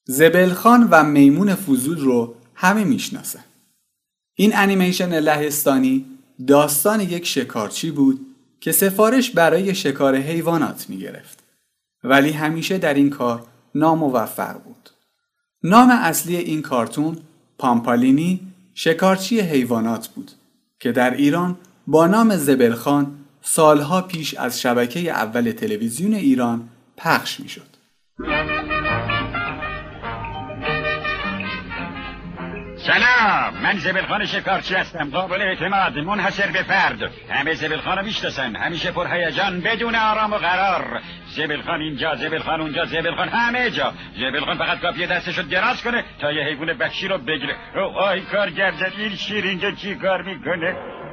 زبلخان و میمون فضول رو همه میشناسن. این انیمیشن لهستانی داستان یک شکارچی بود که سفارش برای شکار حیوانات میگرفت، ولی همیشه در این کار ناموفق بود. نام اصلی این کارتون پامپالینی شکارچی حیوانات بود که در ایران با نام زبلخان سالها پیش از شبکه اول تلویزیون ایران پخش می شد. سلام، من زبلخان شکارچی هستم، قابل اعتماد، منحصر به فرد. همه زبلخان رو میشناسن، همیشه پرهیجان، بدون آرام و قرار. زبلخان اینجا، زبلخان اونجا، زبلخان همه جا. زبلخان فقط کافیه دستشو دراز کنه تا یه حیوان وحشی رو بگیره. آی کارگردان، این شیر اینجا چی کار میکنه؟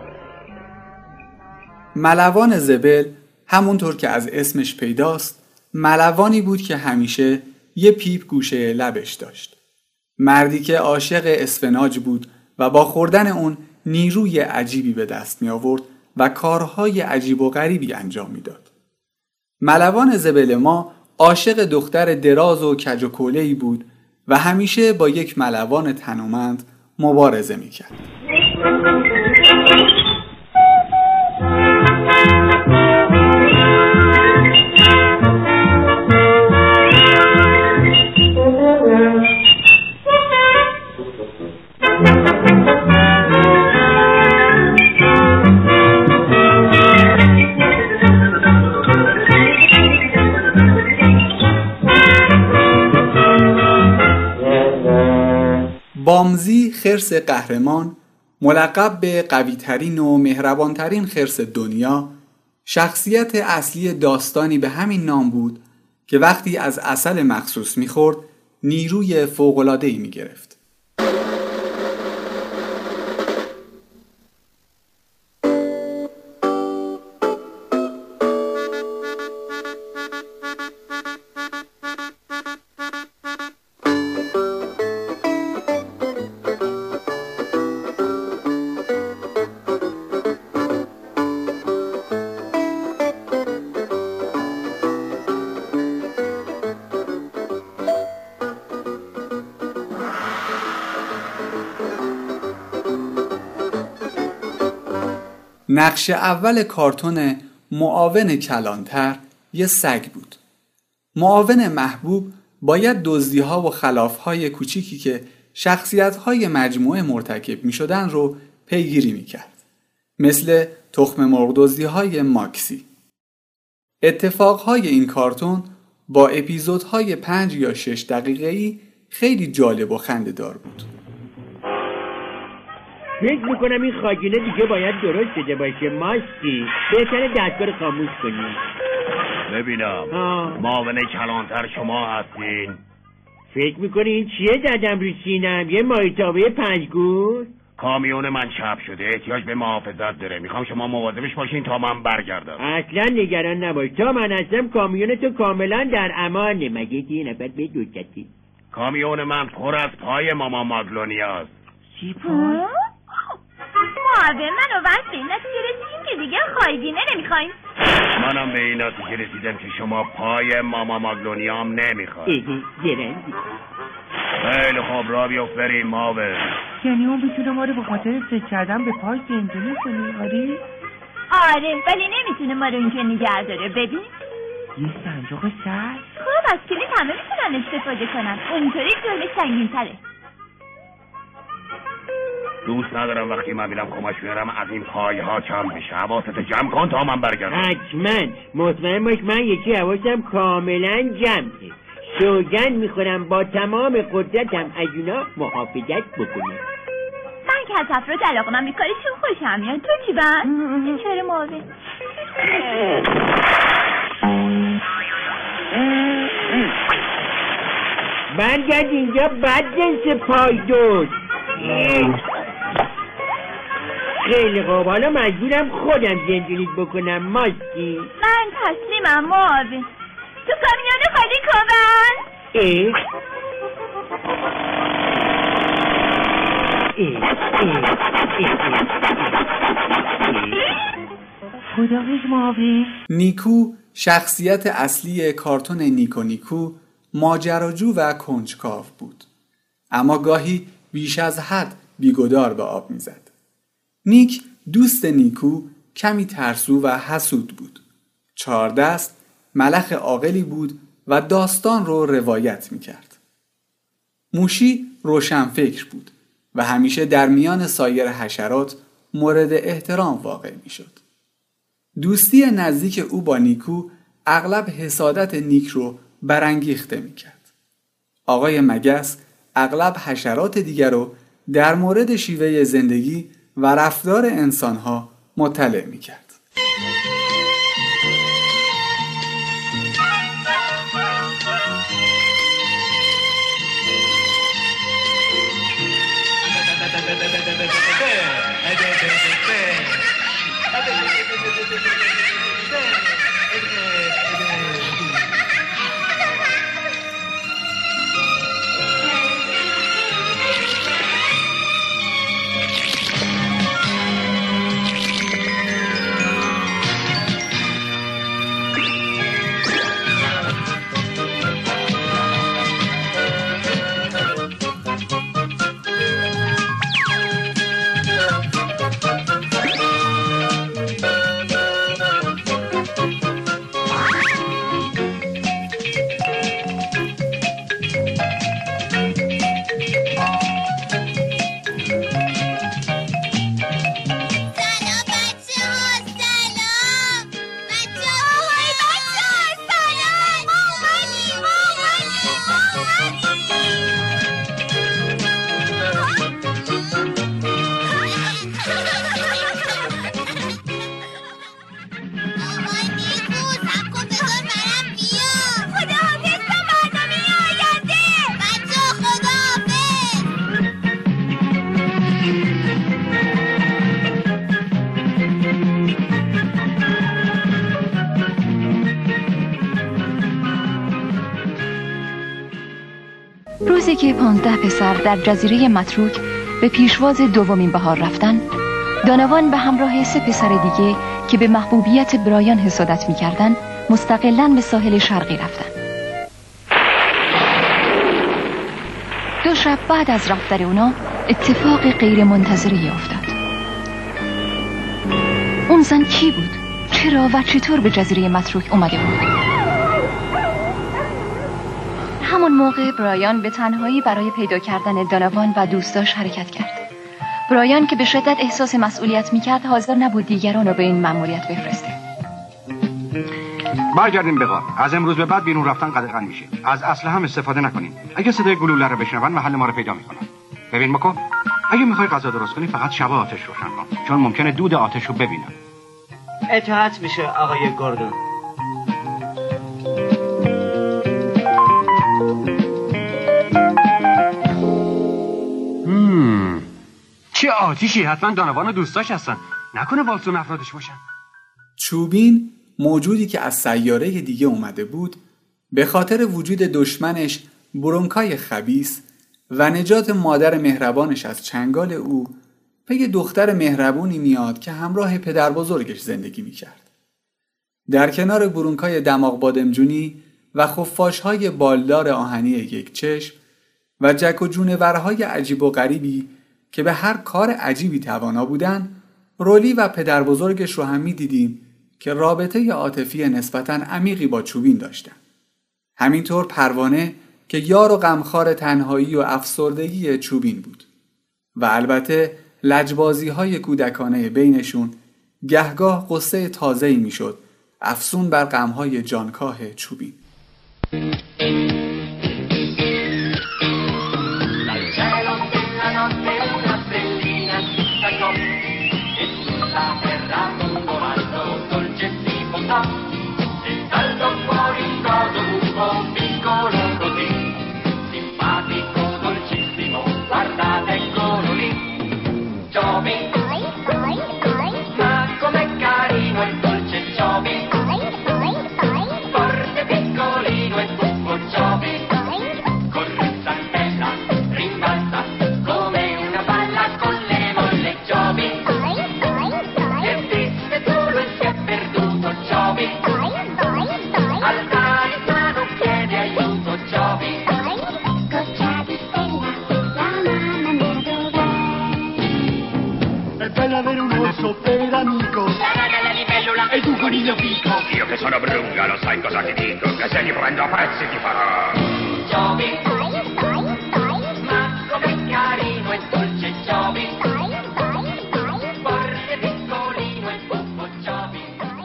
ملوان زبل همونطور که از اسمش پیداست ملوانی بود که همیشه یه پیپ گوشه لبش داشت. مردی که عاشق اسفناج بود و با خوردن اون نیروی عجیبی به دست می آورد و کارهای عجیب و غریبی انجام می داد. ملوان زبل ما عاشق دختر دراز و کج و کوله‌ای بود و همیشه با یک ملوان تنومند مبارزه می کرد. بامزی خرس قهرمان، ملقب به قوی‌ترین و مهربان‌ترین خرس دنیا، شخصیت اصلی داستانی به همین نام بود که وقتی از عسل مخصوص می‌خورد نیروی فوق‌العاده‌ای می‌گرفت. نقش اول کارتون معاون کلانتر یه سگ بود. معاون محبوب باید دزدی‌ها و خلاف‌های کوچیکی که شخصیت‌های مجموعه مرتکب می‌شدن رو پیگیری می‌کرد. مثل تخم مرغ دزدی‌های ماکسی. اتفاقهای این کارتون با اپیزودهای 5 یا 6 دقیقه‌ای خیلی جالب و خنده‌دار بود. فکر میکنم این خاگینه دیگه باید درست شده باشه. ماستی بهتره دستگاه رو خاموش کنی. ببینم معاون کلانتر شما هستین؟ فکر میکنی این چیه زدم رو سینم؟ یه مایتابه 5 گوش؟ کامیون من چپ شده، احتیاج به محافظت داره. میخوام شما مواظبش باشین تا من برگردم. اصلا نگران نباش، تا من هستم کامیون تو کاملا در امانه. مگه که یه نفر به دوچتی؟ کامیون من پر از پای ماما ماگلونیاست. چی پای؟ معاون منو وقت به این نتیجه رسیدیم که دیگه خایگینه نمیخوایم. منم به این نتیجه رسیدم که شما پای ماما ماگلونیام نمیخواید. گرندی. خیلی خوب، را بیفت بریم معاون. یعنی اون میتونه ما رو به خاطر فکر کردن به پای زندونی کنه؟ آره ولی نمیتونه ما رو اینجا نگه داره. ببین یه صندوق سر. خب از کلید همه میتونن استفاده کنن، اونطوری جرمش سنگین تره. دوست ندارم وقتی من بیرم کمش بیارم از این پایها کم بشه. حواست جمع کن تا من برگردم. حتما مطمئن باش من یکی حواسم کاملا جمعه. سوگند میخورم با تمام قدرتم از اونا محافظت بکنم. من که از افراد علاقه من بیکارشون خوشم میاد. تو چی بند؟ چرا معاون؟ برگرد اینجا بدجنس پایدوز. خیلی خوب، حالا مجبورم خودم زندونیت بکنم. ماستی من تسلیمم معاون. تو کامیون خالی کن. خداحافظ معاون. نیکو، شخصیت اصلی کارتون نیکو نیکو، ماجراجو و کنجکاو بود، اما گاهی بیش از حد بیگدار به آب میزد. نیک دوست نیکو کمی ترسو و حسود بود. چهاردست ملخ عاقلی بود و داستان رو روایت میکرد. موشی روشنفکر بود و همیشه در میان سایر حشرات مورد احترام واقع میشد. دوستی نزدیک او با نیکو اغلب حسادت نیک رو برانگیخته میکرد. آقای مگس اغلب حشرات دیگر رو در مورد شیوه زندگی و رفتار انسانها مطلع میکرد. روزی که 15 پسر در جزیره متروک به پیشواز دومین بهار رفتن، دانوان به همراه 3 پسر دیگه که به محبوبیت برایان حسادت می‌کردند، مستقلاً به ساحل شرقی رفتن. 2 شب بعد از رفتن اونا اتفاق غیر منتظری افتاد. اون زن کی بود؟ چرا و چطور به جزیره متروک اومده بود؟ همون موقع برایان به تنهایی برای پیدا کردن دانوان و دوستاش حرکت کرد. برایان که به شدت احساس مسئولیت میکرد حاضر نبود دیگران رو به این مأموریت بفرسته. برگردیم به غار. از امروز به بعد بیرون رفتن قدغن میشه. از اسلحه هم استفاده نکنیم. اگه صدای گلوله رو بشنون محل ما رو پیدا میکنن. ببین مکو، اگه میخوای غذا درست کنی فقط شبا آتش روشن کن، چون ممکنه دود آتش رو ببینن. اطاعت میشه آقای گوردون. چه آتیشی؟ حتما دانوان و دوستاش هستن. نکنه والسون افرادش باشن. چوبین، موجودی که از سیاره دیگه اومده بود، به خاطر وجود دشمنش برونکای خبیث و نجات مادر مهربانش از چنگال او، پی دختر مهربونی میاد که همراه پدر بزرگش زندگی میکرد. در کنار برونکای دماغ بادمجونی و خفاشهای بالدار آهنی یک چشم و جک و جونورهای عجیب و غریبی که به هر کار عجیبی توانا بودن، رولی و پدر بزرگش رو هم می دیدیم که رابطه عاطفی نسبتاً عمیقی با چوبین داشتن. همینطور پروانه که یار و غمخوار تنهایی و افسردگی چوبین بود و البته لجبازی‌های کودکانه بینشون گهگاه قصه تازه‌ای میشد افسون بر غم‌های جانکاه چوبین. Forte piccolino e avere un orso per amico. La libellula e tu coniglio fico. Io che sono Brunga, lo sai cosa ti dico? Che se li prendo a pezzi ti farò. Giovi, ma come carino e dolce Giovi. Forse piccolino e buffo Giovi.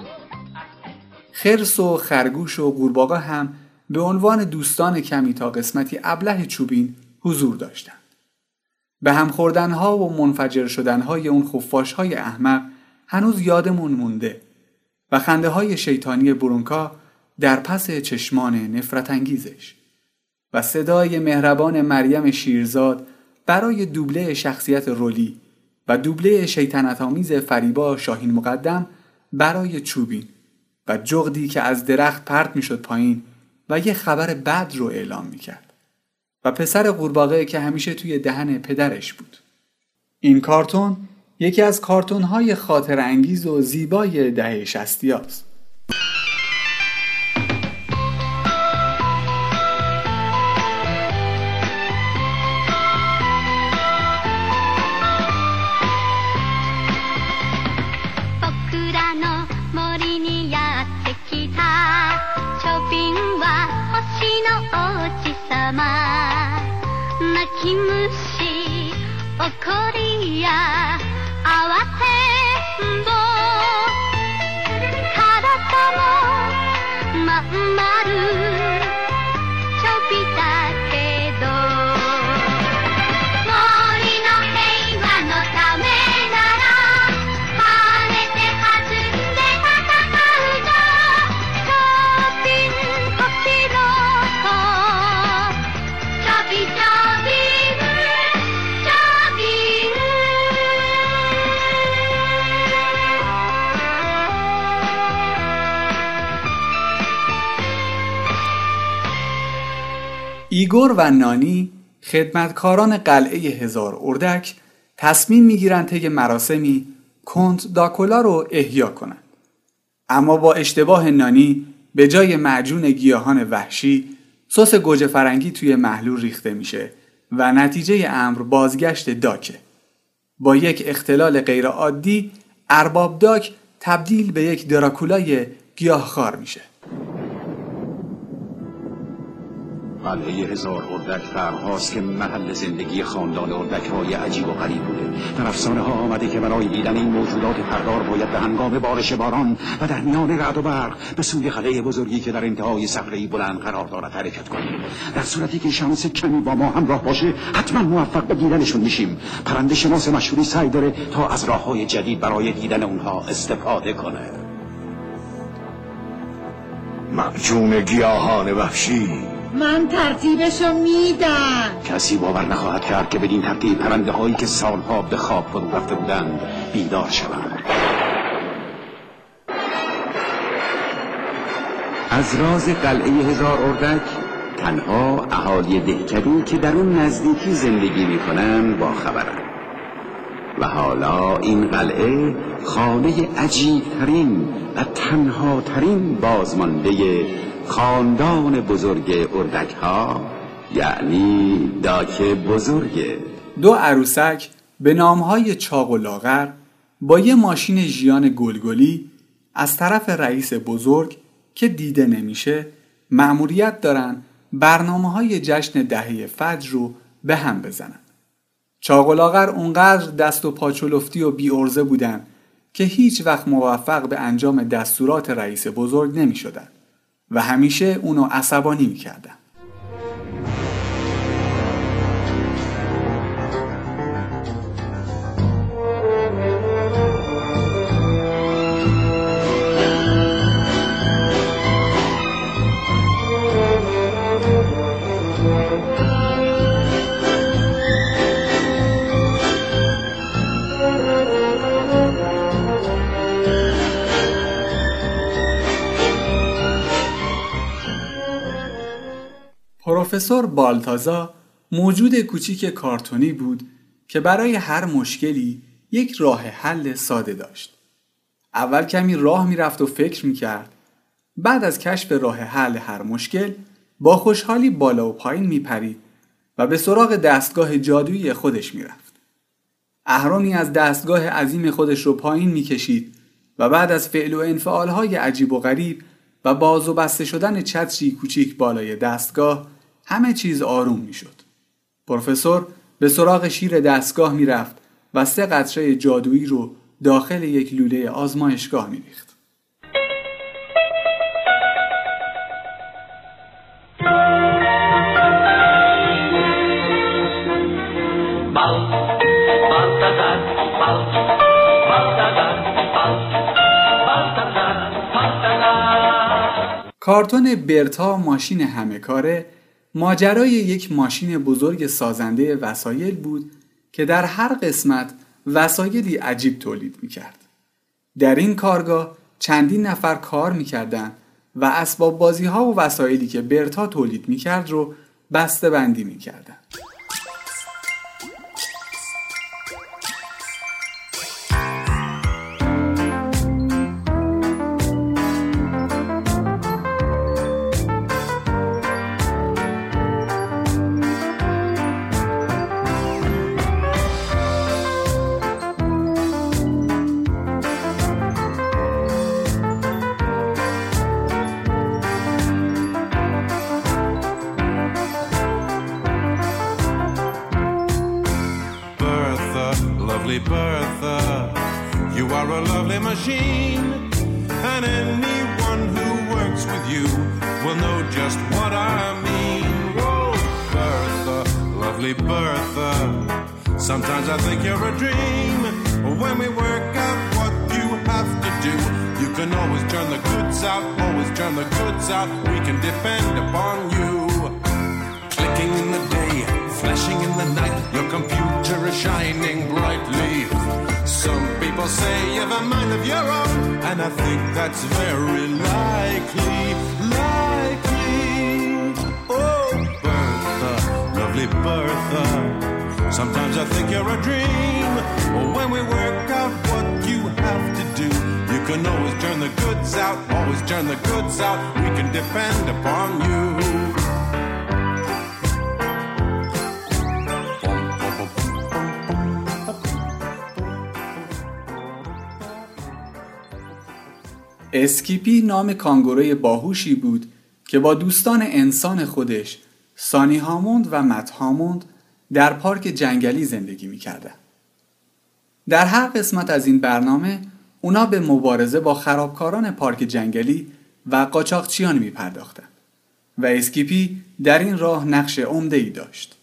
خرس و خرگوش و قورباغه هم به عنوان دوستان کمی تا قسمتی ابله چوبین حضور داشتند. به هم خوردنها و منفجر شدنهای اون خفاشهای احمق هنوز یادمون مونده و خنده های شیطانی برونکا در پس چشمان نفرت انگیزش و صدای مهربان مریم شیرزاد برای دوبله شخصیت رولی و دوبله شیطنت آمیز فریبا شاهین مقدم برای چوبین و جغدی که از درخت پرت می شد پایین و یه خبر بد رو اعلام می کرد و پسر قورباغه که همیشه توی دهن پدرش بود. این کارتون یکی از کارتون‌های خاطر انگیز و زیبای دهه 60 است. ایگور و نانی خدمتکاران قلعه هزار اردک تصمیم میگیرند طی مراسمی کنت داکولا رو احیا کنند. اما با اشتباه نانی به جای معجون گیاهان وحشی سس گوجه فرنگی توی محلول ریخته میشه و نتیجه امر بازگشت داکه. با یک اختلال غیرعادی ارباب داک تبدیل به یک دراکولای گیاهخوار میشه. قلعه هزار اردک قرن‌هاست که محل زندگی خاندان اردک‌های عجیب و غریب بوده. در افسانه‌ها آمده که برای دیدن این موجودات پردار باید به هنگام بارش باران و در میان رعد و برق به سوی قلعه بزرگی که در انتهای صخره‌ای بلند قرار دارد حرکت کنیم. در صورتی که شمس کمی با ما همراه باشه حتما موفق به دیدنشون میشیم. پرنده شناس مشهوری سعی داره تا از راه‌های جدید برای دیدن اونها استفاده کنه. معجون گیاهان وحشی، من ترتیبشو میدم. کسی باور نخواهد کرد که بدین ترتیب پرنده هایی که سالها به خواب فرو رفته بودند بیدار شوند. از راز قلعه هزار اردک تنها اهالی دهکدی که در اون نزدیکی زندگی میکنن با خبرن. و حالا این قلعه خانه عجیب ترین و تنها ترین بازمانده خاندان بزرگ اردک ها، یعنی داک بزرگه. دو عروسک به نامهای چاق و لاغر با یه ماشین ژیان گلگلی از طرف رئیس بزرگ که دیده نمیشه مأموریت دارن برنامه‌های جشن دهه فجر رو به هم بزنن. چاق و لاغر اونقدر دست و پاچولفتی و بی‌عرضه بودن که هیچ وقت موفق به انجام دستورات رئیس بزرگ نمی شدن و همیشه اونو عصبانی می کردن. پروفسور بالتازا موجود کوچیک کارتونی بود که برای هر مشکلی یک راه حل ساده داشت. اول کمی راه میرفت و فکر میکرد. بعد از کشف راه حل هر مشکل با خوشحالی بالا و پایین میپرید و به سراغ دستگاه جادویی خودش میرفت. اهرامی از دستگاه عظیم خودش رو پایین میکشید و بعد از فعل و انفعالهای عجیب و غریب و باز و بسته شدن چتری کوچیک بالای دستگاه همه چیز آروم میشد. پروفسور به سراغ شیر دستگاه میرفت و 3 قطره جادویی رو داخل یک لوله آزمایشگاه میریخت. کارتون برتا ماشین همه کاره ماجرای یک ماشین بزرگ سازنده وسایل بود که در هر قسمت وسایلی عجیب تولید میکرد. در این کارگاه چندین نفر کار میکردن و اسباب بازی ها و وسایلی که برتا تولید میکرد رو بسته بندی میکردن. Bertha, you are a lovely machine, and anyone who works with you will know just what I mean. Oh, Bertha, lovely Bertha, sometimes I think you're a dream. When we work out what you have to do, you can always turn the goods out, always turn the goods out. We can depend upon you. Clicking in the day, flashing in the night, your computer is shining brightly. Some people say you've a mind of your own, and I think that's very likely. Oh, Bertha, lovely Bertha, sometimes I think you're a dream. When we work out what you have to do, you can always turn the goods out, always turn the goods out. We can depend upon you. اسکیپی نام کانگوروی باهوشی بود که با دوستان انسان خودش سانی هاموند و مت هاموند در پارک جنگلی زندگی می‌کردند. در هر قسمت از این برنامه اونا به مبارزه با خرابکاران پارک جنگلی و قاچاقچیان می‌پرداختند و اسکیپی در این راه نقش عمده‌ای داشت.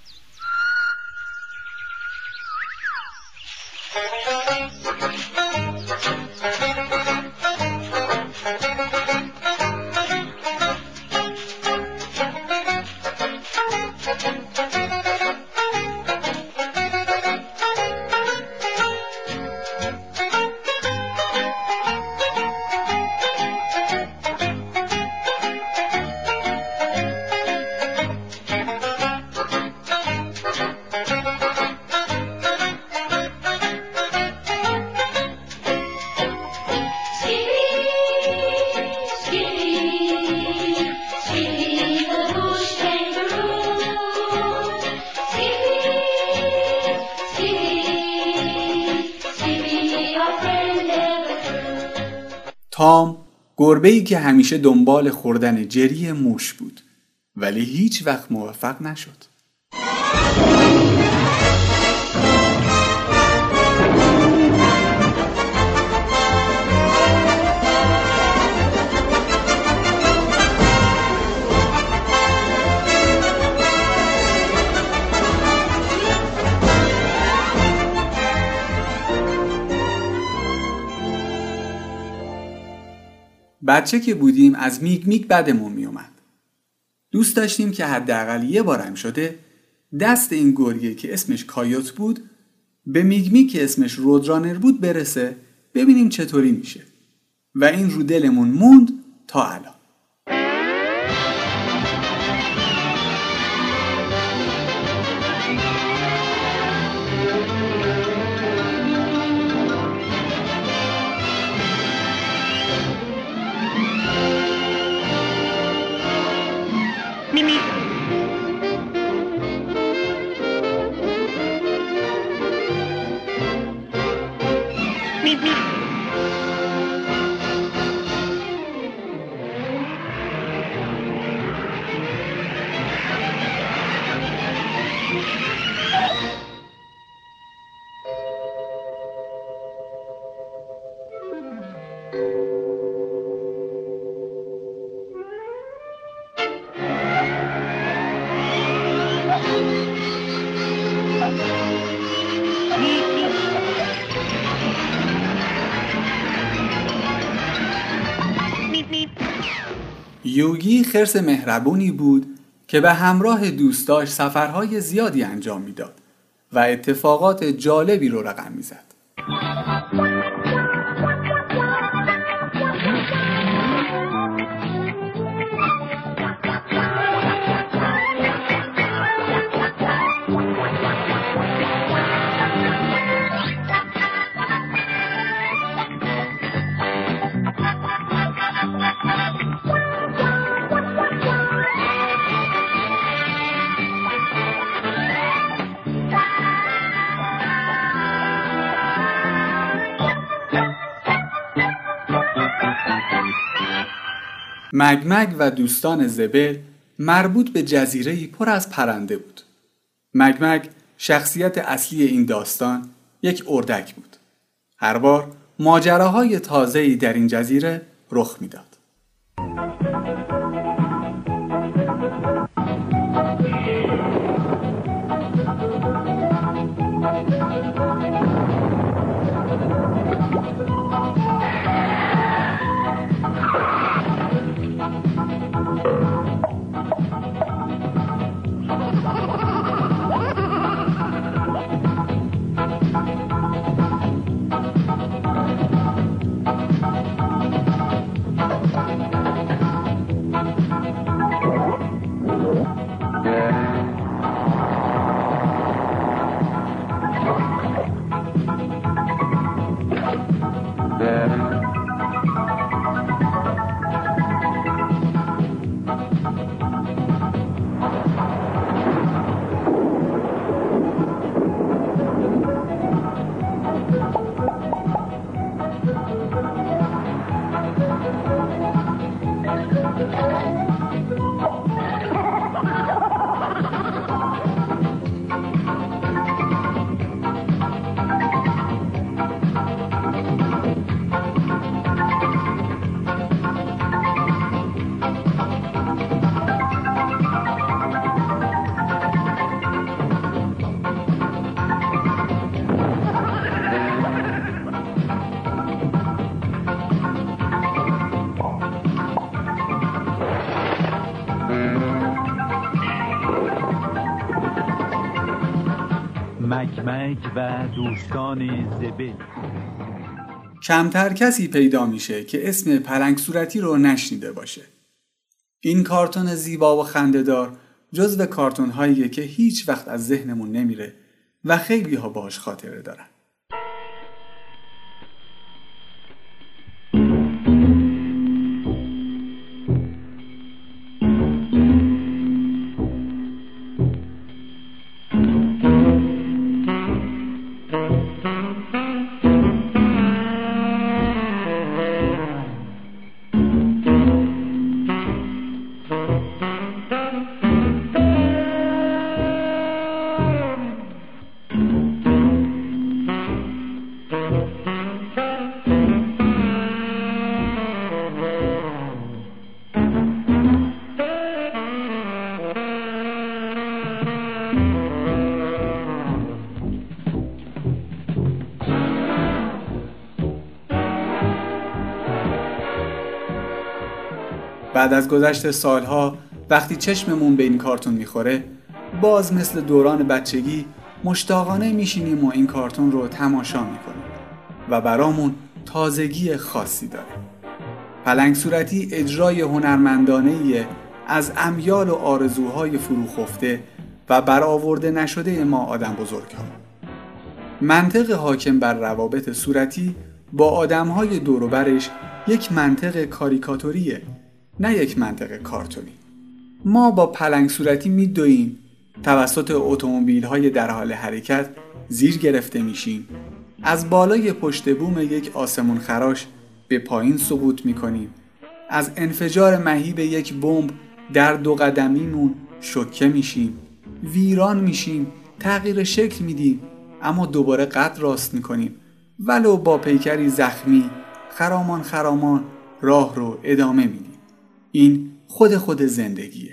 تام گربه‌ای که همیشه دنبال خوردن جری موش بود ولی هیچ وقت موفق نشد. بچه که بودیم از میگ میگ بدمون می اومد. دوست داشتیم که حداقل یه بارم شده دست این گرگه که اسمش کایوت بود به میگ میگ که اسمش رودرانر بود برسه ببینیم چطوری میشه و این رو دلمون موند تا الان. یوگی خرس مهربونی بود که به همراه دوستاش سفرهای زیادی انجام میداد و اتفاقات جالبی رو رقم میزد. مگمگ و دوستان زبل مربوط به جزیره‌ای پر از پرنده بود. مگمگ شخصیت اصلی این داستان یک اردک بود. هر بار ماجراهای تازه‌ای در این جزیره رخ میداد. مگمگ و دوستان زبل. کمتر کسی پیدا میشه که اسم پلنگ صورتی رو نشنیده باشه. این کارتون زیبا و خنده‌دار جزو کارتون هاییه که هیچ وقت از ذهنمون نمیره و خیلی ها باهاش خاطره دارن. بعد از گذشت سالها وقتی چشممون به این کارتون میخوره باز مثل دوران بچگی مشتاقانه میشینیم و این کارتون رو تماشا میکنیم و برامون تازگی خاصی داره. پلنگ صورتی اجرای هنرمندانه‌ایه از امیال و آرزوهای فروخفته و برآورده نشده ما آدم بزرگ‌ها. منطق حاکم بر روابط صورتی با آدم‌های دور و برش یک منطق کاریکاتوریه، نه یک منطق کارتونی. ما با پلنگ صورتی میدویم، توسط اتومبیل‌های در حال حرکت زیر گرفته میشیم، از بالای پشت بوم یک آسمون خراش به پایین سقوط میکنیم. از انفجار مهیب یک بمب در 2 قدمیمون شوکه میشیم، ویران میشیم، تغییر شکل میدیم، اما دوباره قد راست میکنیم، ولو با پیکری زخمی خرامان راه رو ادامه میدیم. این خود زندگیه.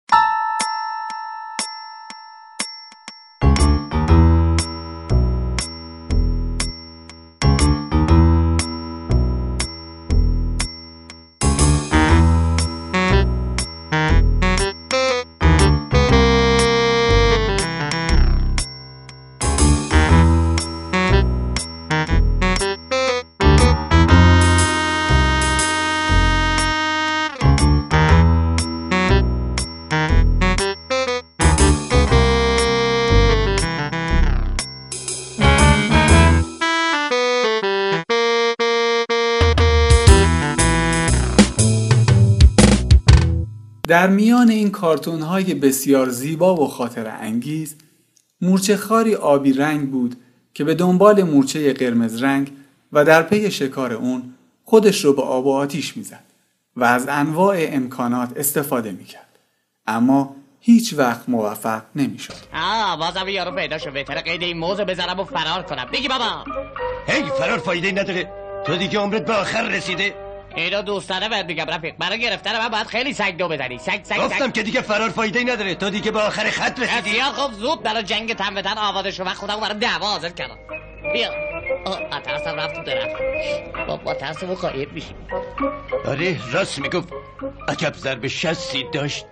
در میان این کارتون‌های بسیار زیبا و خاطره انگیز، مورچه خاری آبی رنگ بود که به دنبال مورچه قرمز رنگ و در پی شکار اون خودش رو به آب و آتیش میزد و از انواع امکانات استفاده میکرد، اما هیچ وقت موفق نمیشد. بازم یارو پیدا شد. بهتره قید این موزو بزنم و فرار کنم. بگی بابا. هی فرار فایده نداره. تو دیگه عمرت به آخر رسیده. اینو دوستانه بهت میگم رفیق. برای گرفتن من باید خیلی سگ دو بزنی. سگ گفتم که دیگه فرار فایده نداره. تو دیگه به آخر خط رسیدی. بیا خب زود برای جنگ تن به تن آماده شو. من خودمو برای دعوا حاضر کردم. بیا. ترسم رفت تو درخت. با ترسمو غایب میشیم. آره راست میگفت. عجب ضرب شستی داشت.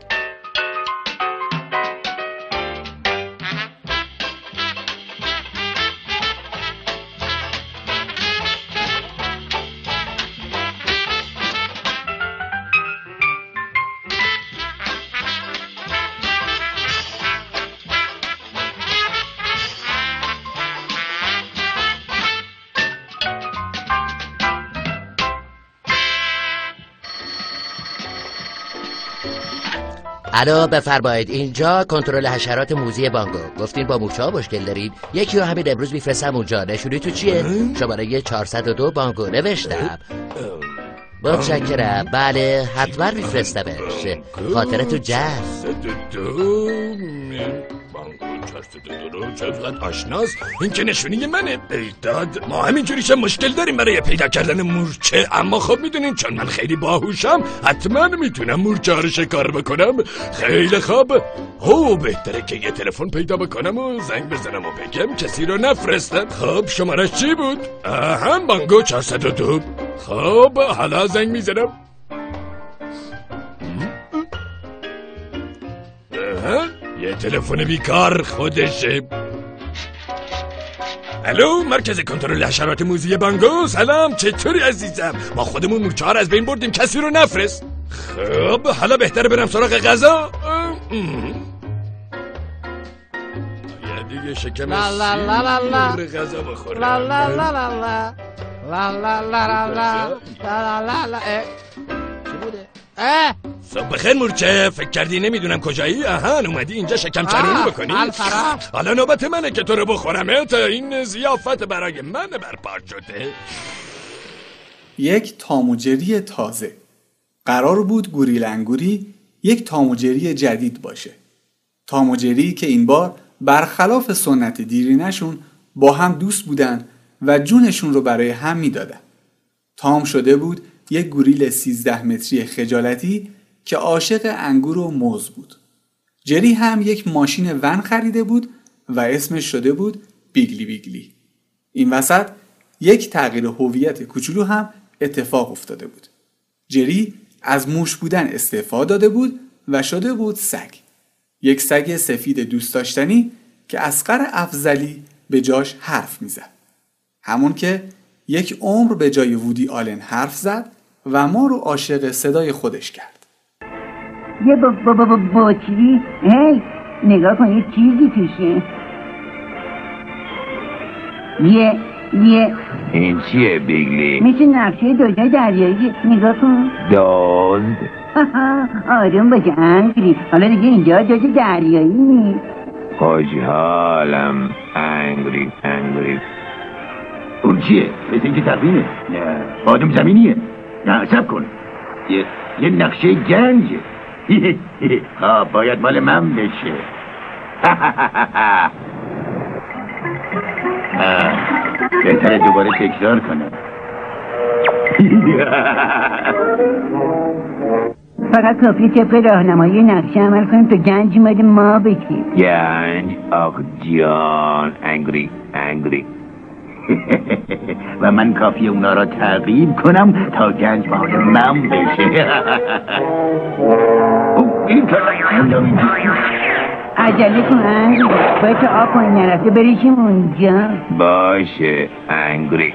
الو بفرمایید، اینجا کنترل حشرات موذی بانگو. گفتین با مورچه‌ها مشکل دارید؟ یکی رو همین امروز میفرستم اونجا. نشونی تو چیه؟ شماره 402 بانگو نوشتم. متشکرم. بله حتما میفرستمش. خاطرتو جست. چقدر آشناست. این که نشونی منه. ایداد ما همینجوریش مشکل داریم برای پیدا کردن مورچه، اما خب میدونین چون من خیلی باهوشم حتما میتونم مورچه رو شکار بکنم. خیلی خوب. بهتره که یه تلفن پیدا بکنم و زنگ بزنم و بگم کسی رو نفرستن. خب شمارش چی بود؟ هم بانگو 402. خب حالا زنگ میزنم. یه تلفن بیکار خودشه. الو مرکز کنترل حشرات موذی بانگو. سلام، چطوری عزیزم؟ ما خودمون مورچه ها رو از بین بردیم، کسی رو نفرست. خب حالا بهتره برم سراغ غذا. دیگه شکم سیر غذا بخورم. چی بوده؟ صبح بخیر مورچه. فکر کردی نمیدونم کجایی؟ اومدی اینجا شکم چرونی بکنی؟ حالا نوبت منه که تو رو بخورمت. این ضیافت برای من برپا شده. یک تاموجری تازه. قرار بود گوریل انگوری یک تاموجری جدید باشه. تاموجری که این بار برخلاف سنت دیرینشون با هم دوست بودن و جونشون رو برای هم میدادن. تام شده بود یک گوریل 13 متری خجالتی که عاشق انگور و موز بود. جری هم یک ماشین ون خریده بود و اسمش شده بود بیگلی بیگلی. این وسط یک تغییر هویت کوچولو هم اتفاق افتاده بود. جری از موش بودن استعفا داده بود و شده بود سگ. یک سگ سفید دوست داشتنی که اصغر افضلی به جاش حرف میزد. همون که یک عمر به جای وودی آلن حرف زد و ما رو عاشق صدای خودش کرد. یه بطری هی نگاه کن یه چیزی توشه. یه این چیه بیگلی؟ مثل نقشه دنیای دریایی. نگاه کن. دزد. آروم باشه انگری. حالا دیگه اینجا دزد دریایی نیست. خوشحالم انگری. اون چیه؟ مثل اینکه تقویمه. نه بادم زمینیه. نه سب کن. یه نقشه گنجه. باید مال من بشه. بهتره دوباره تکرار کنم. فقط کافیه طبق راهنمایی نقشه عمل کنیم تا گنج مال ما بشیم. گنج آخ جان انگری و من کافیه اونا را تعقیب کنم تا گنج مال من بشه. عجله کن انگری، باید تا آب پایین نرفته بریشیم اونجا. باشه انگری.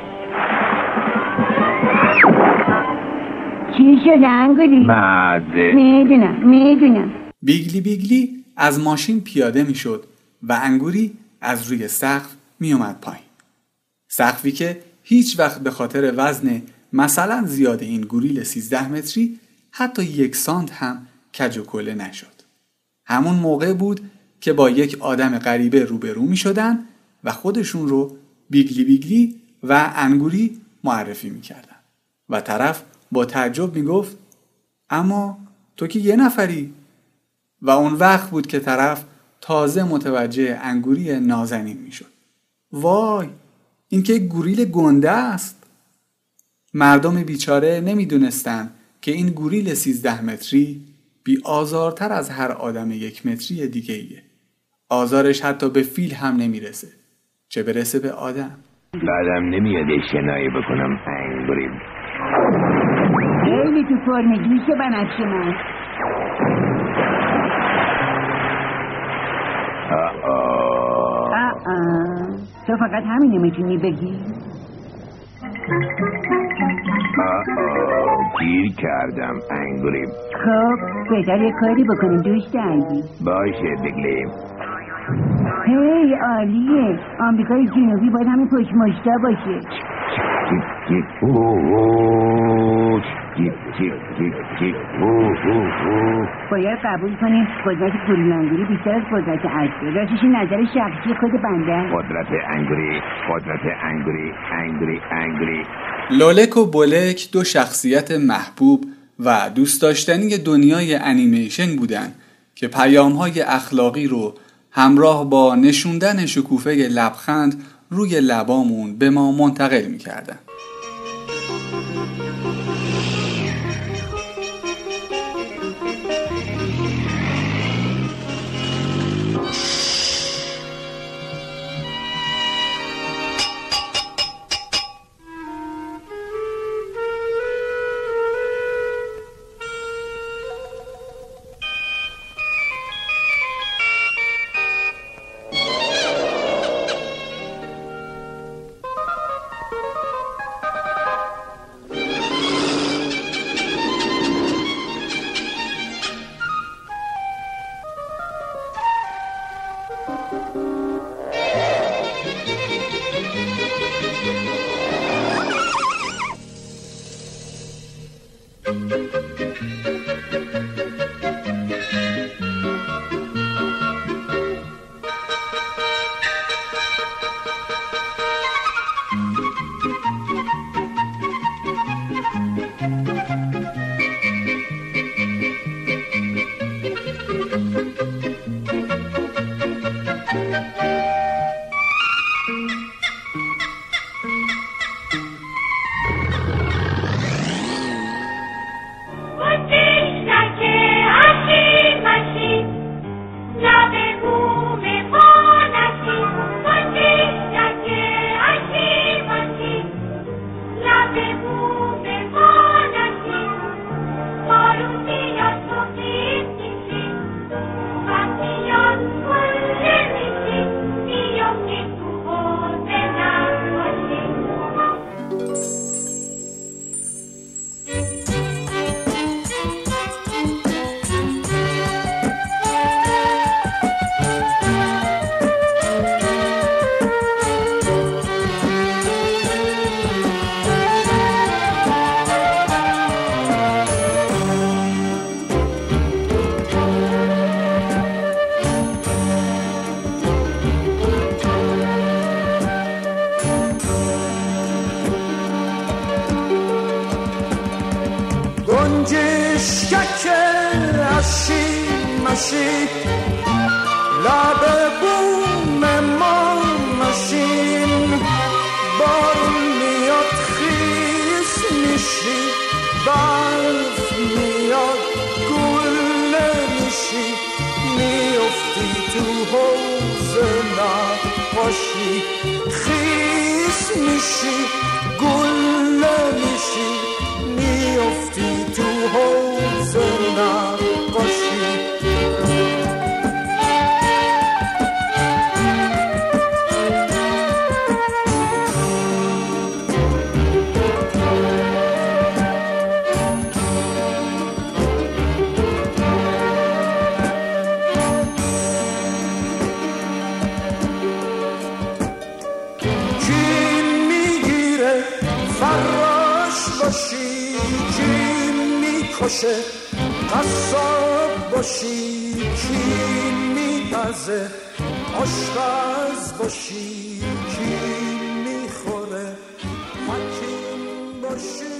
چی شد انگری؟ مزه. میدونم. بیگلی از ماشین پیاده میشد و انگوری از روی سقف میومد پایین. سقفی که هیچ وقت به خاطر وزن مثلا زیاد این گوریل 13 متری حتی 1 سانت هم کج و کله نشد. همون موقع بود که با یک آدم غریبه روبرو می شدن و خودشون رو بیگلی و انگوری معرفی می کردن و طرف با تعجب می گفت اما تو که 1 نفری. و اون وقت بود که طرف تازه متوجه انگوری نازنین می شد. وای این که گوریل گنده است. مردم بیچاره نمی دونستن که این گوریل 13 متری بی آزارتر از هر آدم 1 متری دیگه ایه. آزارش حتی به فیل هم نمیرسه، چه برسه به آدم. بعدم نمیاد شنایی بکنم انگری. خیلی تو فرمگیشه بنفش من. تو فقط همینه میتونی بگی؟ گیر کردم انگری. خب بهتر یه کاری بکنیم دوست عزیز. باشه بگلیم. هی عالیه. آمریکای جنوبی باید همین پشت مشتا باشه. باید قبول کنیم قدرت گوریل انگوری بیشتر از قدرت عجبه. راستش نظر شخصی خود بنده. قدرت انگوری. لولک و بولک 2 شخصیت محبوب و دوست داشتنی دنیای انیمیشن بودن که پیام‌های اخلاقی رو همراه با نشوندن شکوفه لبخند روی لبامون به ما منتقل می‌کردن. گنجشکک اشی مشی لب بوم ما مشین بارون میاد خیس میشی برف میاد گله میشی میافتی تو حوض نقاشی خیس میشی گله میشی میافتی تو حوض نقاشی باشه قصاب باشی کی میپزه آشپز باشی کی میخوره حکیم باشی